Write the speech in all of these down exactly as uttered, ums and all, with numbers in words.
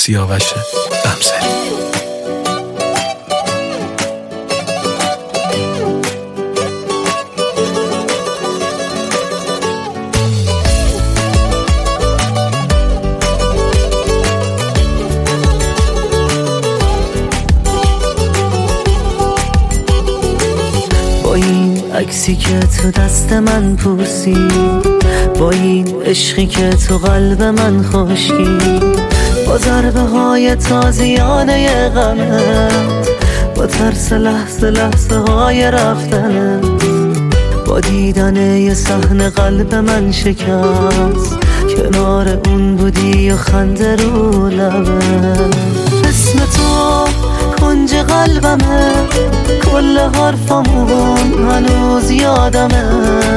سیاوش غمزه. با این عکسی که تو دست من پوسی، با این عشقی که تو قلب من خشکی، با ضربه های تازیانه غمت، با ترس لحظه لحظه های رفتنت، با دیدن یه صحنه قلب من شکست، کنار اون بودی و خنده رو لبت. اسم تو کنج قلبمه، کل حرفامون هنوز یادمه،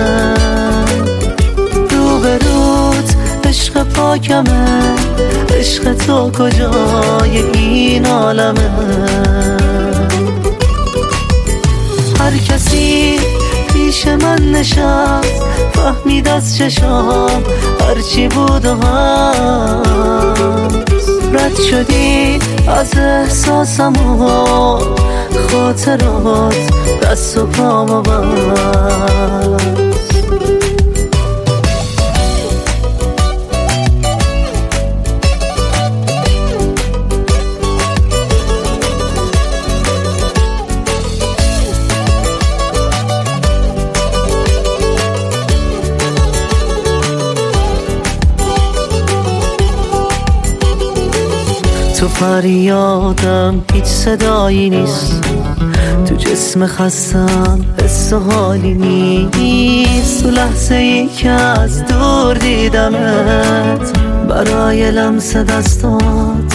روبروت عشق پاکمه، عشق تو کجای این عالمه. هر کسی پیش من نشست، فهمید از چشام هرچی بود و هست، رد شدی از احساسم و خاطرات دست و پامو بست. تو فریادم هیچ صدایی نیست، تو جسم خستم حس و حالی نیست، تو لحظه ای که از دور دیدمت، برای لمس دستات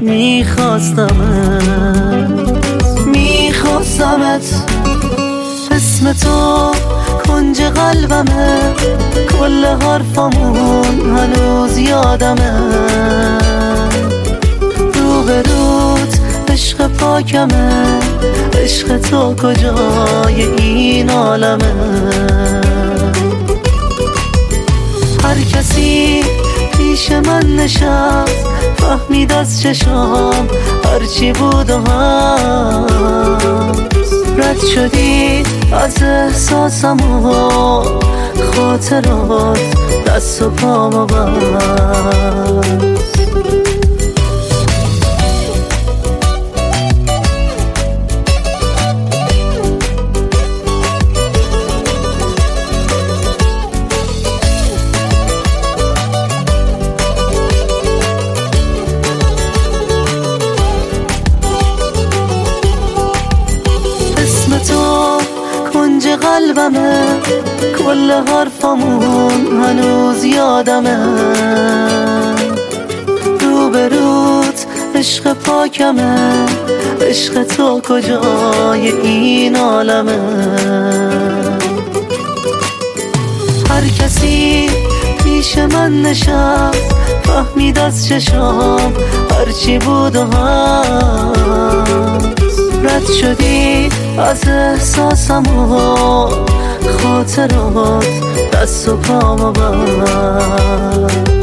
میخواستمت میخواستمت. اسم تو کنج قلبمه، کل حرفامون هنوز یادمه، روبروت عشق پاکمه، عشق تو کجای این عالمه. هر کسی پیش من نشست، فهمید از چشام هرچی بود و هست، رد شدی از احساسم و خاطرات دست و پامو بست. تو کنج قلبمه، کل حرفامون هنوز یادمه، روبروت عشق پاکمه، عشق تو کجای این عالمه. هر کسی پیش من نشست، فهمید از چشام هرچی بود و هست، رد شدی از احساسم و خاطرات دست و پامو بست.